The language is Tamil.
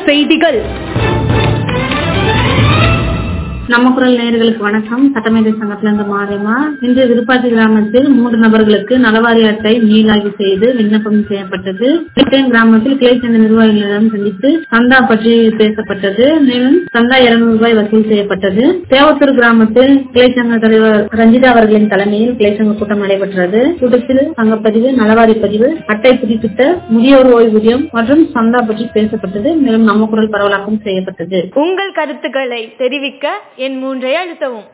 செய்திகள். நம்ம குரல் நேயர்களுக்கு வணக்கம். சட்டமேதை சங்கத்திலிருந்து மாரியம்மா. இன்று விருப்பாச்சி கிராமத்தில் 3 நபர்களுக்கு நலவாரி அட்டை மீளாய்வு செய்து விண்ணப்பம் செய்யப்பட்டது. கிராமத்தில் கிளை சங்க நிர்வாகிகளிடம் சந்தித்து சந்தா பற்றி பேசப்பட்டது. மேலும் சந்தா 200 ரூபாய் வசூல் செய்யப்பட்டது. தேவத்தூர் கிராமத்தில் கிளை சங்க தலைவர் ரஞ்சிதா அவர்களின் தலைமையில் கிளை சங்க கூட்டம் நடைபெற்றது. கூட்டத்தில் சங்கப்பதிவு, நலவாரி பதிவு, அட்டை புதுப்பித்த, முதியோர் ஓய்வூதியம் மற்றும் சந்தா பற்றி பேசப்பட்டது. மேலும் நம்ம குரல் பரவலாக்கம் செய்யப்பட்டது. உங்கள் கருத்துக்களை தெரிவிக்க என் 3 அழுத்தவும்.